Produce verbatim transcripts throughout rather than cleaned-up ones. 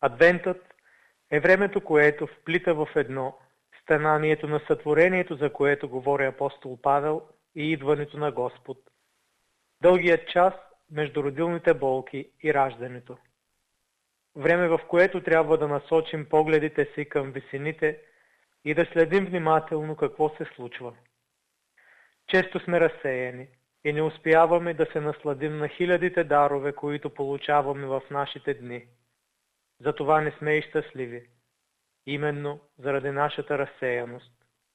Адвентът е времето, което вплита в едно стананието на сътворението, за което говори апостол Павел, и идването на Господ. Дългият час между родилните болки и раждането. Време, в което трябва да насочим погледите си към висините и да следим внимателно какво се случва. Често сме разсеяни и не успяваме да се насладим на хилядите дарове, които получаваме в нашите дни. Затова не сме и щастливи, именно заради нашата разсеяност.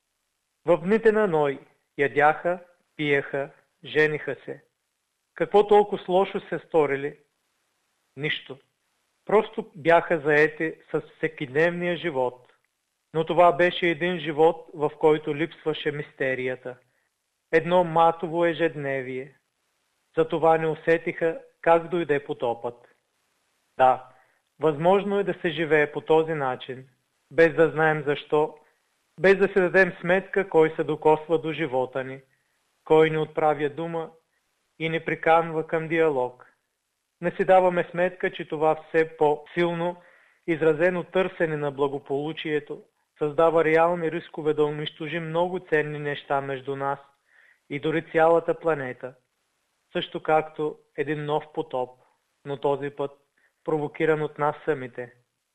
В дните на Ной ядяха, пиеха, жениха се. Какво толкова лошо се сторили? Нищо. Просто бяха заети с всекидневния живот. Но това беше един живот, в който липсваше мистерията. Едно матово ежедневие. Затова не усетиха как дойде потопът. Да, възможно е да се живее по този начин, без да знаем защо, без да се дадем сметка кой се докосва до живота ни, кой ни отправя дума и ни приканва към диалог. Не си даваме сметка, че това все по-силно изразено търсене на благополучието създава реални рискове да унищожи много ценни неща между нас и дори цялата планета, също както един нов потоп, но този път провокиран от нас самите.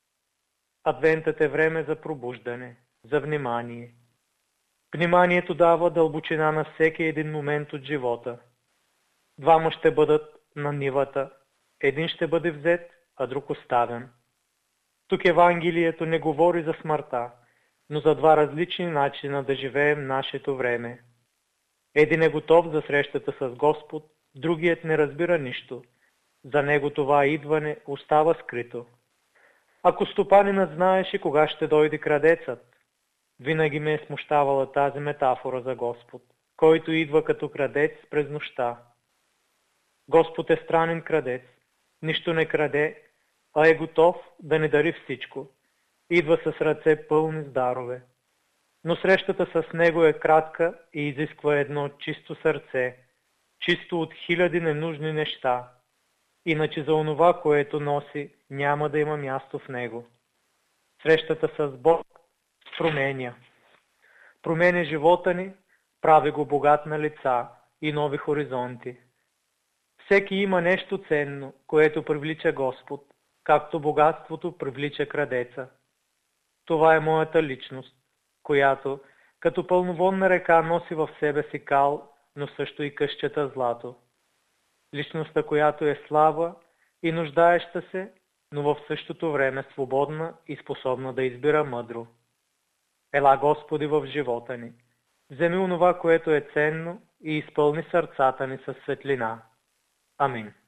Адвентът е време за пробуждане, за внимание. Вниманието дава дълбочина на всеки един момент от живота. Двама ще бъдат на нивата, един ще бъде взет, а друг оставен. Тук Евангелието не говори за смъртта, но за два различни начина да живеем нашето време. Един е готов за срещата с Господ, другият не разбира нищо. За него това идване остава скрито. Ако стопанинът знаеше кога ще дойде крадецът, винаги ме е смущавала тази метафора за Господ, който идва като крадец през нощта. Господ е странен крадец, нищо не краде, а е готов да ни дари всичко. Идва с ръце пълни с дарове. Но срещата с него е кратка и изисква едно чисто сърце, чисто от хиляди ненужни неща. Иначе за онова, което носи, няма да има място в него. Срещата с Бог променя. Променя живота ни, прави го богат на лица и нови хоризонти. Всеки има нещо ценно, което привлича Господ, както богатството привлича крадеца. Това е моята личност, която като пълноводна река носи в себе си кал, но също и къщата злато. Личността, която е слаба и нуждаеща се, но в същото време свободна и способна да избира мъдро. Ела, Господи, в живота ни. Вземи онова, което е ценно и изпълни сърцата ни със светлина. Амин.